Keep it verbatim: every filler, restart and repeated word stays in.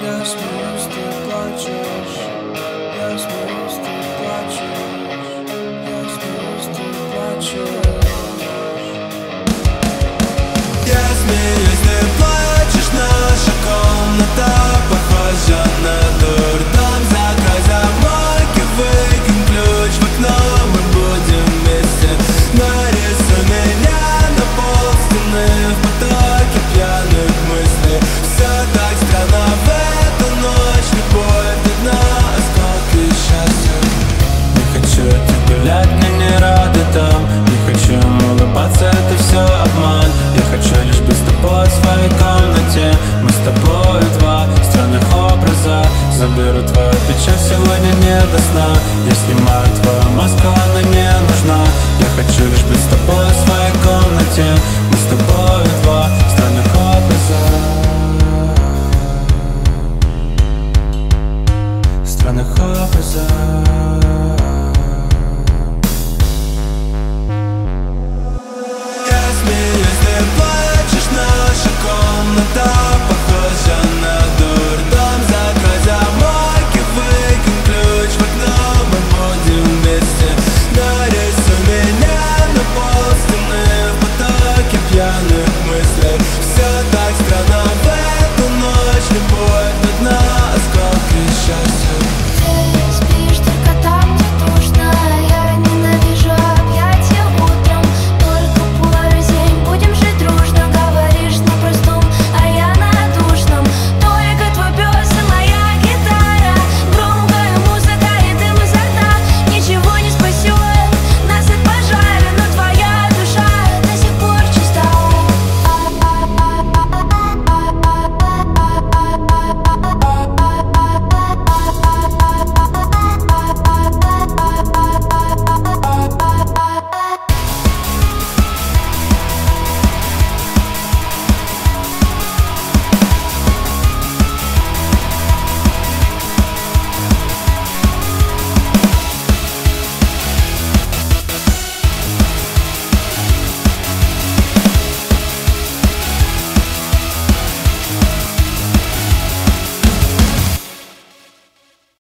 Я смеюсь, ты плачешь. Я смеюсь, ты плачешь. Я смеюсь, ты плачешь. Я смеюсь, ты плачешь. Наша комната похожа на дурдом. Закрой замок и выкинь ключ в окно. Мы будем вместе. Нарисуй меня на пол стены в потоке пьяных мыслей. Все так странно в эту ночь. Любовь одна, осколки счастья. Не хочу идти гулять, мне не рады там. Не хочу улыбаться, это все обман. Я хочу лишь быть с тобой в своей комнате. Мы с тобой два странных образа. Заберу твою печаль, сегодня не до сна. Я снимаю твою маску, она не нужна. Я хочу лишь быть с тобой в своей комнате. Мы с тобой два странных образа. Странных образа.